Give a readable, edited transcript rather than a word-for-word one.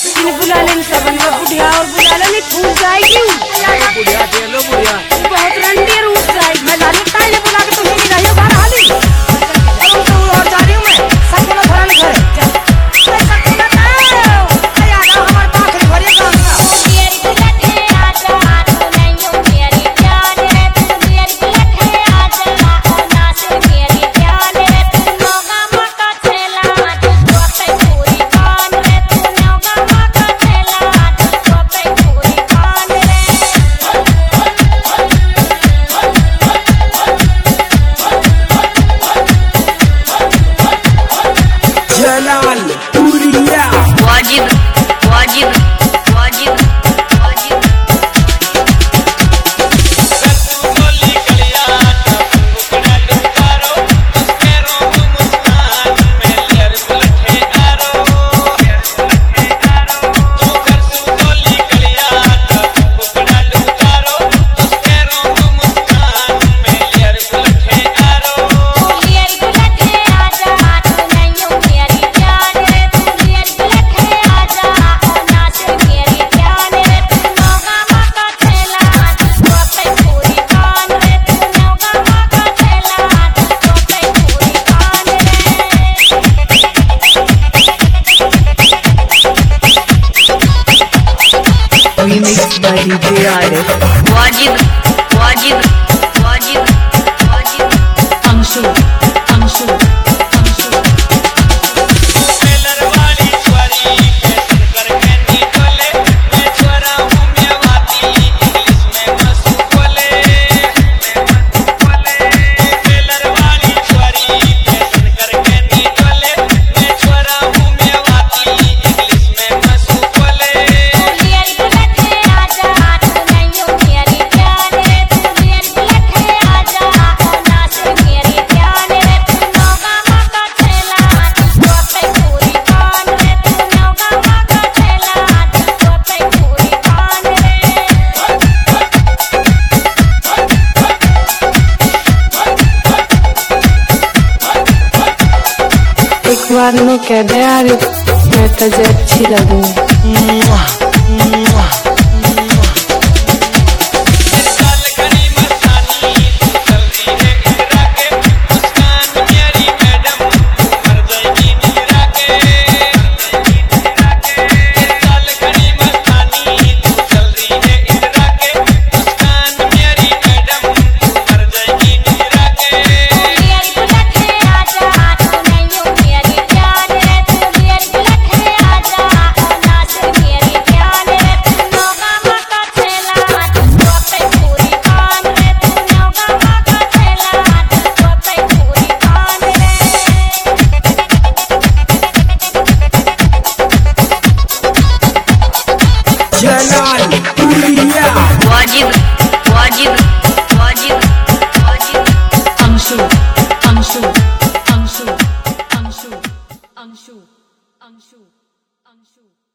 इन बुला लेन सबन में बुढ़िया और बुला लेन फूल जाएगी बुढ़िया चलो बुढ़िया बहुत रंडी रूठ जाएगी। मैं लालू ताले बुला के तुम मेरी रही हो घर हाली और जा रही हूँ मैं सब बोला भरा नहीं घर जलाल पुरिया वाजिब वाजिब वाजिब वाजिब गोली कलिया टुकड़ा लुकारो तेरो मुस्कान में लेर लखे आरो तू कर गोली कलिया टुकड़ा लुकारो तेरो मुस्कान में लेर लखे आरो Remixed by DJ Arif. वाजिब वाजिब वाजिब वाजिब Angshu, Angshu, Angshu. टेलर वाली छुरी फैशन करके निकले मैं छोरा हूँ मेवाती इंग्लिश में मसू बोले टेलर वाली छुरी फैशन करके निकले मैं छोरा हूँ मेवाती इंग्लिश में मसू बोले एक बार मैं कह दे यार मैं तुझे अच्छी लगूं साल खड़ी मस्तानी तू चल रही है इधरा के मुस्कान मेरी मैडम मर जाएगी निगरा के साल खड़ी मस्तानी तू चल रही है इधरा के मुस्कान मेरी मैडम मर जाएगी निगरा के जलाल पुरिया वाजिब वाजिब वाजिब वाजिब Angshu, Angshu, Angshu, Angshu, Angshu, Angshu, Angshu.